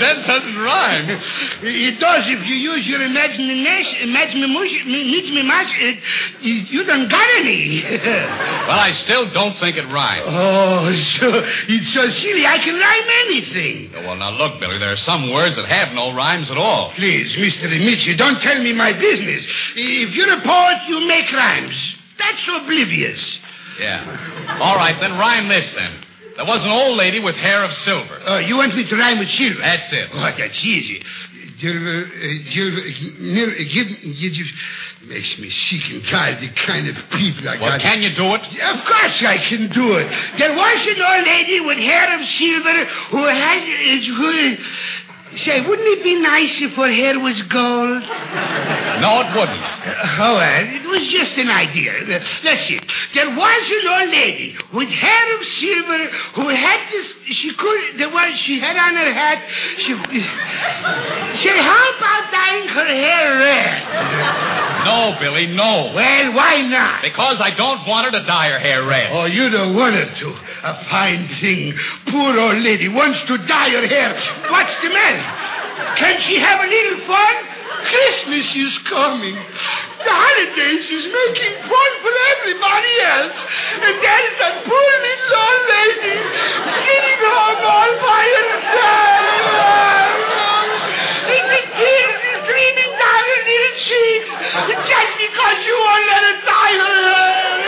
that doesn't rhyme.
It does if you use your imagination. Imagination. You don't got any.
Well, I still don't think it rhymes.
Oh, so, it's so silly. I can rhyme anything.
Oh, well, now look, Billy, there are some words that have no rhymes at all.
Please, Mister Amici, don't tell me my business. If you're a poet, you make rhymes. That's oblivious.
Yeah. All right, then rhyme this, then. There was an old lady with hair of silver.
Oh, you want me to rhyme with silver?
That's it.
Oh, that's easy. Silver, uh, silver, uh, give, give, makes me sick and tired, the kind of people I
well,
got.
Well, can you do it?
Of course I can do it. There was an old lady with hair of silver who had... Uh, who, say, wouldn't it be nice if her hair was gold?
No, it wouldn't.
Uh, oh, well, it was just an idea. Uh, let's see. There was an old lady with hair of silver who had this... She could... There was... She had on her hat... She... Say, how about dyeing her hair red?
No, Billy, no.
Well, why not?
Because I don't want her to dye her hair red.
Oh, you don't want her to. A fine thing. Poor old lady wants to dye her hair. What's the matter? Can she have a little fun? Christmas is coming. The holidays is making fun for everybody else. And there's that poor little old lady sitting home all by herself. And the tears is streaming down her little cheeks just because you won't let her dye her hair.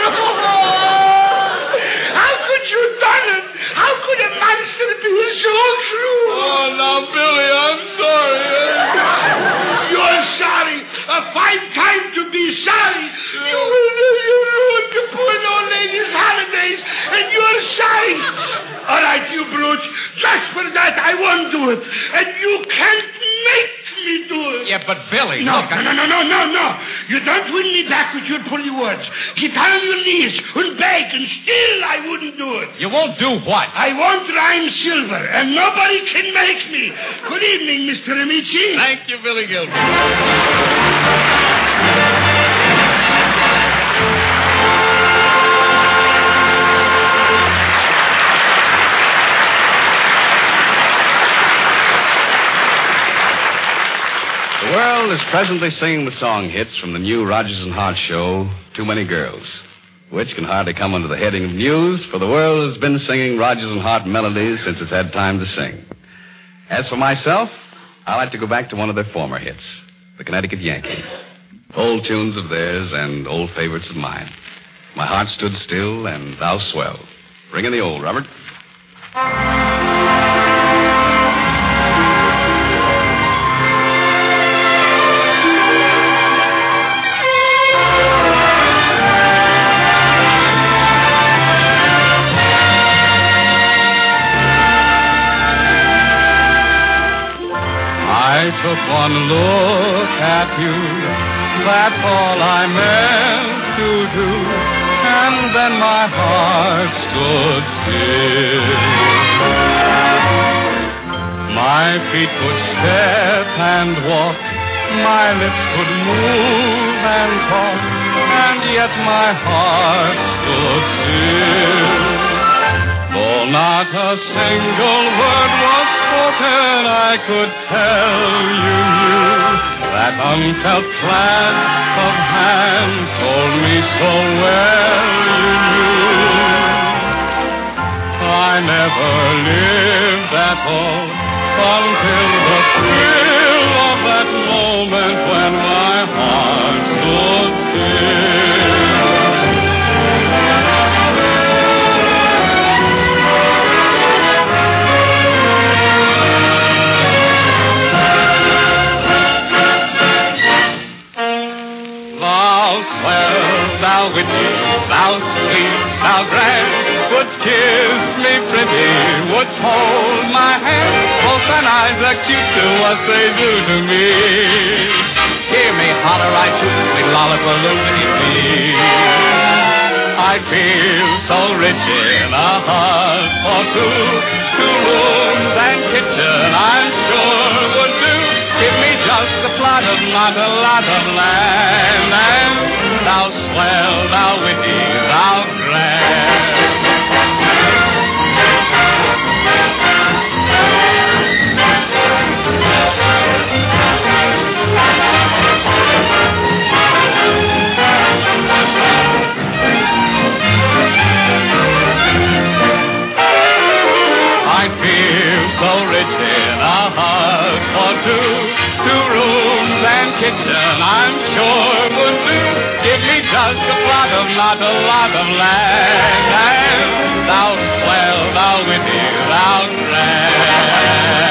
How could you done it? How could a monster be so cruel?
Oh, now, Billy, I'm sorry.
You're sorry. A fine time to be sorry. You, you ruined the poor old lady's holidays, and you're sorry. All right, you brute. Just for that, I won't do it. And you can't make me do it.
Yeah, but Billy...
No,
look,
no,
I...
no, no, no, no, no. You don't win me back with your pretty words. Get down on your knees and beg, and still I wouldn't do it.
You won't do what?
I won't rhyme silver, and nobody can make me. Good evening, Mister Amici.
Thank you, Billy Gilbert. The world is presently singing the song hits from the new Rogers and Hart show, Too Many Girls, which can hardly come under the heading of news, for the world has been singing Rogers and Hart melodies since it's had time to sing. As for myself, I like to go back to one of their former hits, the Connecticut Yankee. Old tunes of theirs and old favorites of mine. My Heart Stood Still and Thou Swell. Bring in the old, Robert.
I took one look at you, that's all I meant to do, and then my heart stood still. My feet could step and walk, my lips could move and talk, and yet my heart stood still. Though not a single word was spoken, I could tell you knew that unfelt clasp of hands told me so well you knew. I never lived at all until the thrill of that moment when my heart stood still. Thou witty, thou sweet, thou grand, wouldst kiss me pretty, wouldst hold my hand, both thine eyes are cute to what they do to me. Hear me holler, I choose sweet lollipaloo beneath me. I'd feel so rich in a hut or two, two rooms and kitchen I'm sure would do. Give me just a plot of not a lot of land, and thou swell, thou witty, thou grand. got a lot of land, and thou swell, thou witty, thou grand.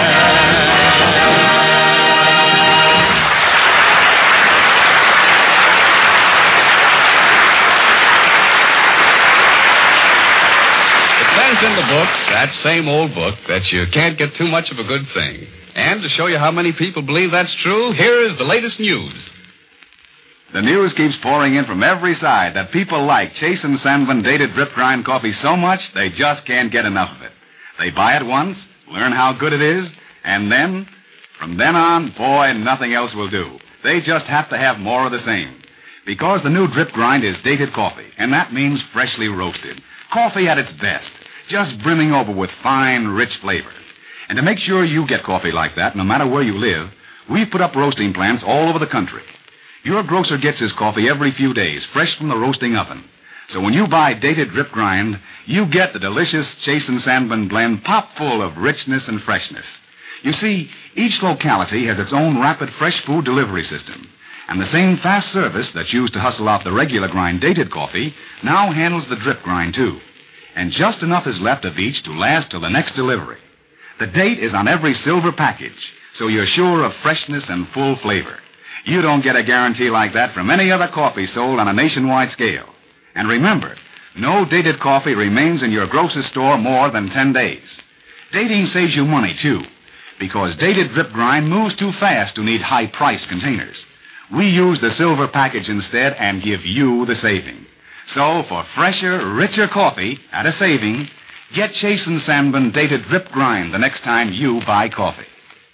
It says in the book, that same old book, that you can't get too much of a good thing. And to show you how many people believe that's true, here is the latest news.
The news keeps pouring in from every side that people like Chase and Sandman Dated Drip Grind coffee so much they just can't get enough of it. They buy it once, learn how good it is, and then, from then on, boy, nothing else will do. They just have to have more of the same. Because the new Drip Grind is dated coffee, and that means freshly roasted. Coffee at its best, just brimming over with fine, rich flavor. And to make sure you get coffee like that, no matter where you live, we've put up roasting plants all over the country. Your grocer gets his coffee every few days, fresh from the roasting oven. So when you buy Dated Drip Grind, you get the delicious Chase and Sandman blend pop full of richness and freshness. You see, each locality has its own rapid fresh food delivery system. And the same fast service that's used to hustle out the regular grind dated coffee now handles the drip grind, too. And just enough is left of each to last till the next delivery. The date is on every silver package, so you're sure of freshness and full flavor. You don't get a guarantee like that from any other coffee sold on a nationwide scale. And remember, no dated coffee remains in your grocer's store more than ten days. Dating saves you money, too, because dated drip grind moves too fast to need high-priced containers. We use the silver package instead and give you the saving. So, for fresher, richer coffee at a saving, get Chase and Sandman Dated Drip Grind the next time you buy coffee.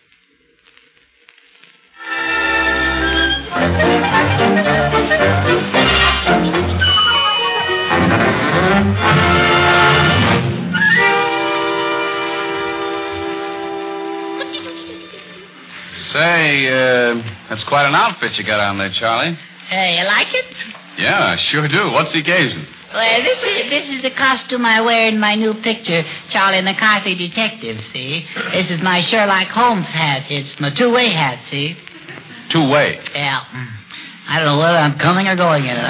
Say, uh, that's quite an outfit you got on there, Charlie.
Hey, you like it?
Yeah, I sure do. What's the occasion?
Well, this is this is the costume I wear in my new picture, Charlie McCarthy Detective, see? This is my Sherlock Holmes hat. It's my two-way hat, see?
Two-way?
Yeah. I don't know whether I'm coming or going in it.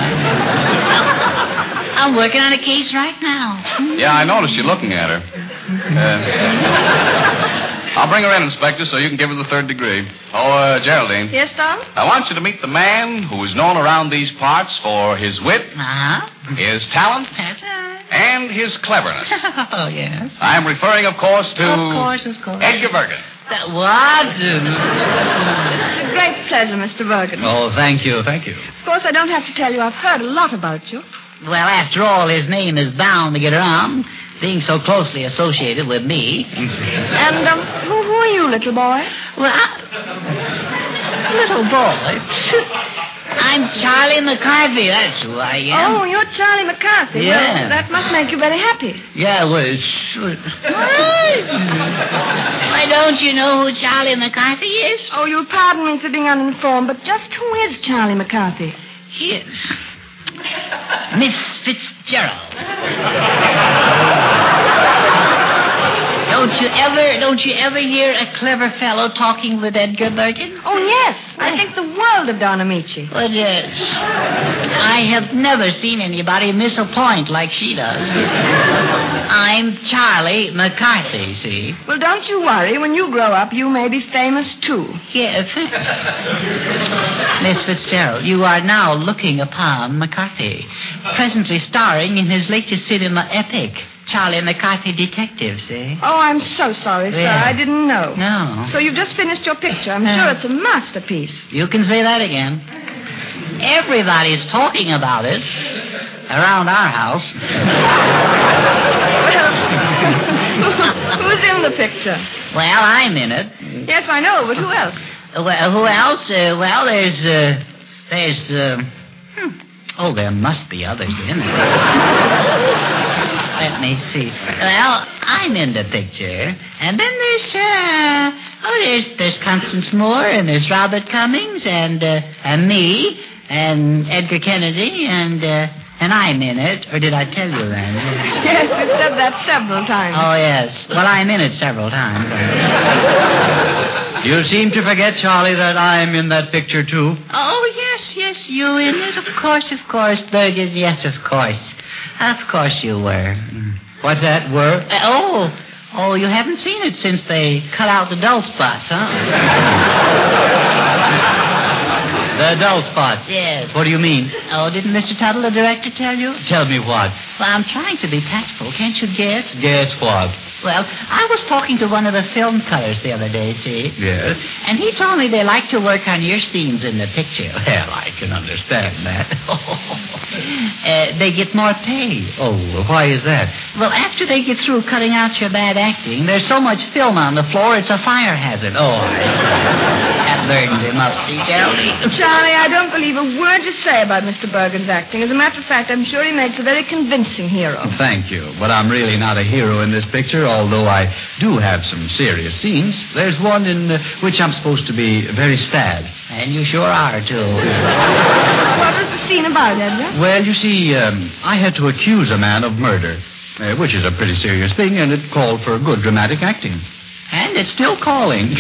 I'm working on a case right now.
Yeah, I noticed you looking at her. Uh, I'll bring her in, Inspector, so you can give her the third degree. Oh, uh, Geraldine.
Yes, Tom?
I want you to meet the man who is known around these parts for his wit,
Uh-huh.
his talent,
That's right.
and his cleverness.
Oh, yes.
I'm referring, of course, to...
Of course, of course.
Edgar Bergen.
That, what?
It's a great pleasure, Mister Bergen.
Oh, thank you, thank you.
Of course, I don't have to tell you I've heard a lot about you.
Well, after all, his name is bound to get around, being so closely associated with me.
And, um, who, who are you, little boy?
Well, I... Little boy? I'm Charlie McCarthy, that's who I am.
Oh, you're Charlie McCarthy.
Yeah.
Well, that must make you very happy.
Yeah, well, sure. Why, don't you know who Charlie McCarthy is?
Oh, you'll pardon me for being uninformed, but just who is Charlie McCarthy?
He is Miss Fitzgerald. Don't you ever, don't you ever hear a clever fellow talking with Edgar Bergen?
Oh, yes. I think the world of Don Amici.
Well, yes. I have never seen anybody miss a point like she does. I'm Charlie McCarthy, see?
Well, don't you worry. When you grow up, you may be famous, too.
Yes. Miss Fitzgerald, you are now looking upon McCarthy, presently starring in his latest cinema epic, Charlie McCarthy Detective, see?
Oh, I'm so sorry, sir.
Yeah.
I didn't know.
No.
So you've just finished your picture. I'm
No.
sure it's a masterpiece.
You can say that again. Everybody's talking about it around our house.
Who's in the picture?
Well, I'm in it.
Yes, I know, but who else?
Well, who else? Uh, well, there's, uh, there's, uh, hmm. oh, there must be others in it. Let me see. Well, I'm in the picture. And then there's, uh, oh, there's, there's Constance Moore, and there's Robert Cummings, and, uh, and me, and Edgar Kennedy, and, uh, and I'm in it. Or did I tell you that?
Yes, you've said that several times.
Oh, yes. Well, I'm in it several times.
You seem to forget, Charlie, that I'm in that picture, too.
Oh, yes, yes, yes, you in it? Of course, of course, Bergen. Yes, of course. Of course you were.
What's that, were?
Uh, oh, oh, you haven't seen it since they cut out the dull spots, huh?
The dull spots?
Yes.
What do you mean?
Oh, didn't Mister Tuttle, the director, tell you?
Tell me what?
Well, I'm trying to be tactful. Can't you guess?
Guess what?
Well, I was talking to one of the film cutters the other day, see?
Yes?
And he told me they like to work on your scenes in the picture.
Well, I can understand that.
uh, they get more pay.
Oh, why is that?
Well, after they get through cutting out your bad acting, there's so much film on the floor, it's a fire hazard.
Oh, I...
That burdens him up, see, Geraldine?
Charlie, I don't believe a word you say about Mister Bergen's acting. As a matter of fact, I'm sure he makes a very convincing hero.
Thank you, but I'm really not a hero in this picture, although I do have some serious scenes. There's one in uh, which I'm supposed to be very sad.
And you sure are, too.
What was the scene about, Edgar?
Well, you see, um, I had to accuse a man of murder, uh, which is a pretty serious thing, and it called for good dramatic acting.
And it's still calling.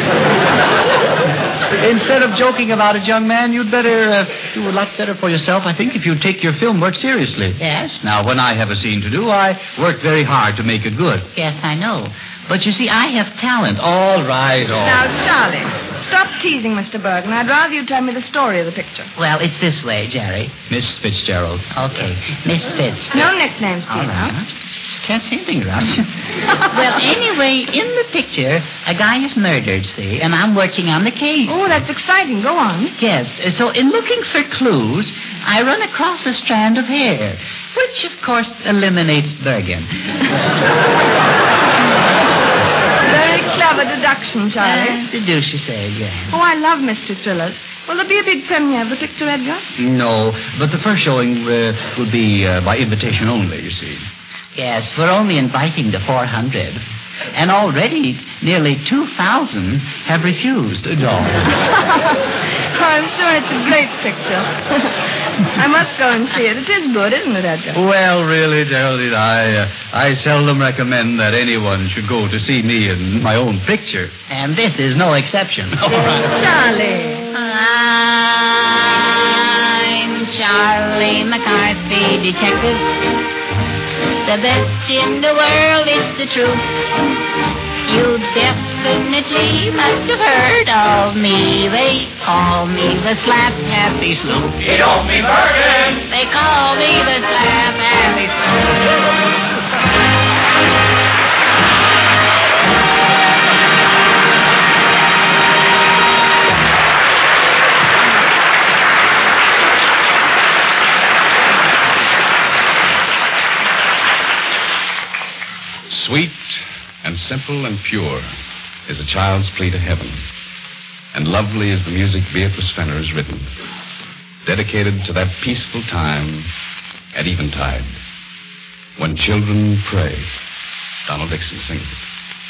Instead of joking about it, young man, you'd better uh, do a lot better for yourself, I think, if you take your film work seriously.
Yes?
Now, when I have a scene to do, I work very hard to make it good.
Yes, I know. But you see, I have talent.
All right, all
Now,
right.
Charlie, stop teasing Mister Bergen. I'd rather you tell me the story of the picture.
Well, it's this way, Jerry.
Miss Fitzgerald.
Okay. Miss Fitz.
No nicknames,
All
please.
right. Can't say anything, Russ. Well, anyway, in the picture, a guy is murdered, see, and I'm working on the case.
Oh, that's exciting. Go on.
Yes, so in looking for clues, I run across a strand of hair, which, of course, eliminates Bergen.
Very clever deduction, Charlie.
Uh, the deuce you say, yeah.
Oh, I love mystery thrillers. Will there be a big premiere of the picture, Edgar?
No, but the first showing uh, would be uh, by invitation only, you see.
Yes, we're only inviting the four hundred. And already nearly two thousand have refused. No.
I'm sure it's a great picture. I must go and see it. It is good, isn't it, Edgar?
Well, really, Geraldine, I, uh, I seldom recommend that anyone should go to see me in my own picture.
And this is no exception.
All right. Charlie.
I'm Charlie McCarthy, detective. The best in the world, it's the truth. You definitely must have heard of me. They call me the Slap Happy Sloop.
You don't mean Bergen.
They call me the Slap Happy Sloop.
Sweet and simple and pure is a child's plea to heaven. And lovely is the music Beatrice Fenner has written, dedicated to that peaceful time at eventide when children pray. Donald Dixon sings it.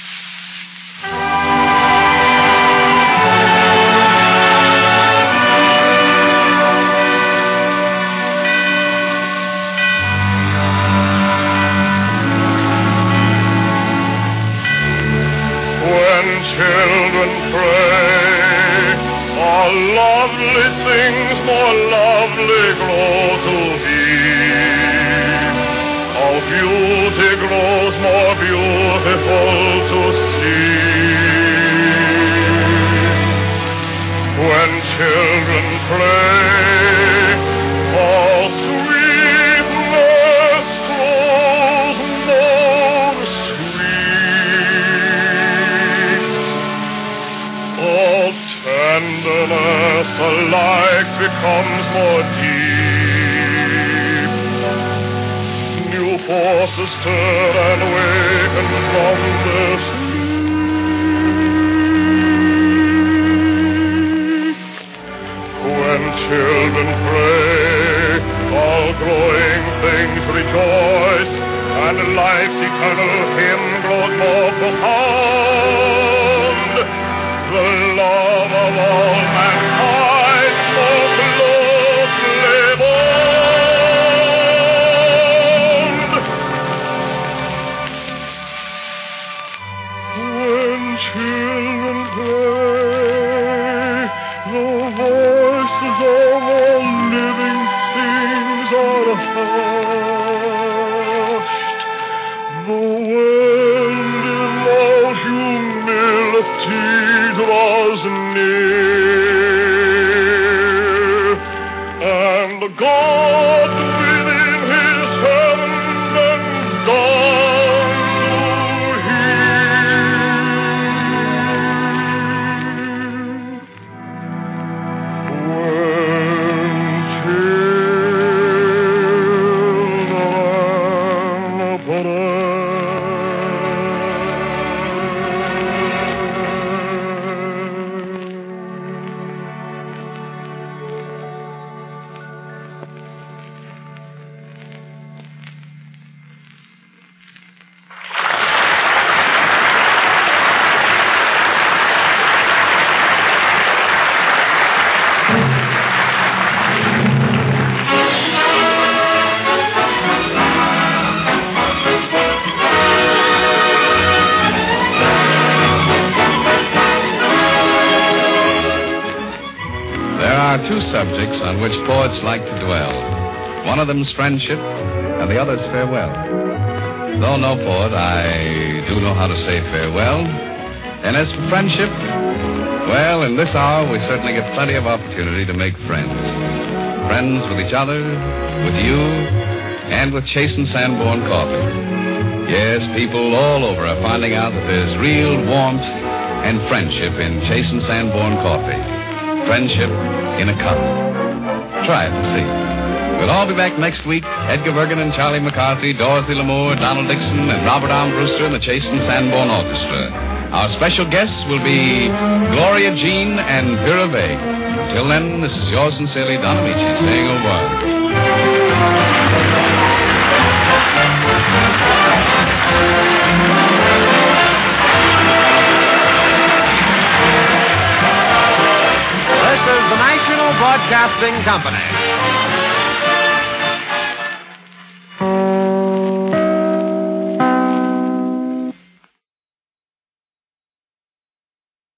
Children pray, all lovely things more lovely grow to be. All beauty grows more beautiful to see. When children pray, all sweetness grows more sweet. All tenderness alike becomes more deep. New forces stir and awaken from their sleep. When children pray, all growing things rejoice, and life's eternal hymn grows more profound. The love of all mankind so closely bound. When children pray, the voices of
Two subjects on which poets like to dwell. One of them's friendship, and the other's farewell. Though no poet, I do know how to say farewell. And as for friendship, well, in this hour, we certainly get plenty of opportunity to make friends. Friends with each other, with you, and with Chase and Sanborn coffee. Yes, people all over are finding out that there's real warmth and friendship in Chase and Sanborn coffee. Friendship in a cup. Try it and see. We'll all be back next week. Edgar Bergen and Charlie McCarthy, Dorothy Lamour, Donald Dixon, and Robert Armbruster and the Chase and Sanborn Orchestra. Our special guests will be Gloria Jean and Vera Bay. Until then, this is yours sincerely, Don Amici, saying au revoir.
This is the National Broadcasting Company.